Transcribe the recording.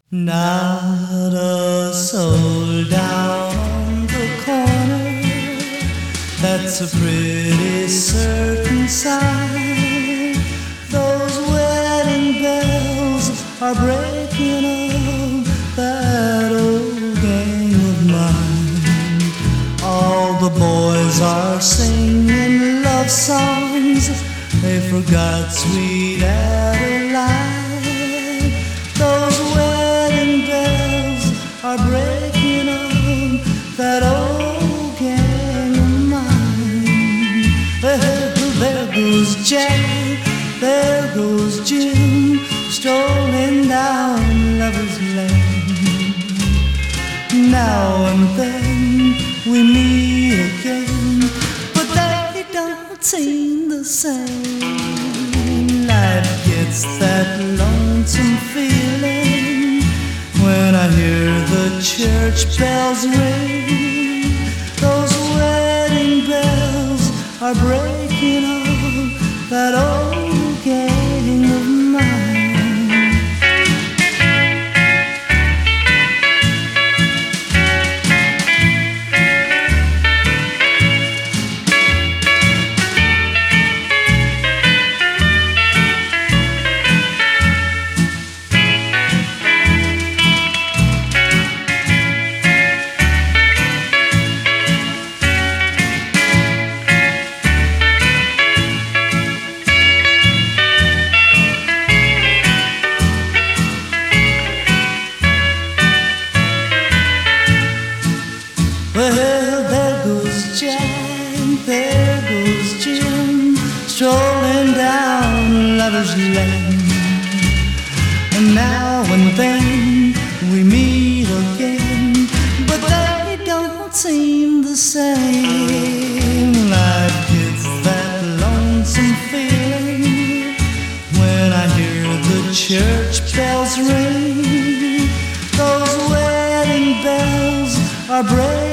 Not a soul down on the corner, that's a pretty certain sign. Those wedding bells are breaking up that old game of mine. All the boys are singing love songs, they forgot sweet Adeline. Those wedding bells are breaking up that old game of mine. Well, there goes Jack, there goes Jim, strolling down Lover's Lane. Now and then we meet again, but they don't seem the same. Life gets that lonesome feeling when I hear the church bells ring. Those wedding bells are breaking up that old game of mine. Well, there goes Jack, there goes Jim, strolling down Lover's Lane. And now and then we meet again, but they don't seem the same. Life gets that lonesome feeling when I hear the church bells ring. Those wedding bells are breaking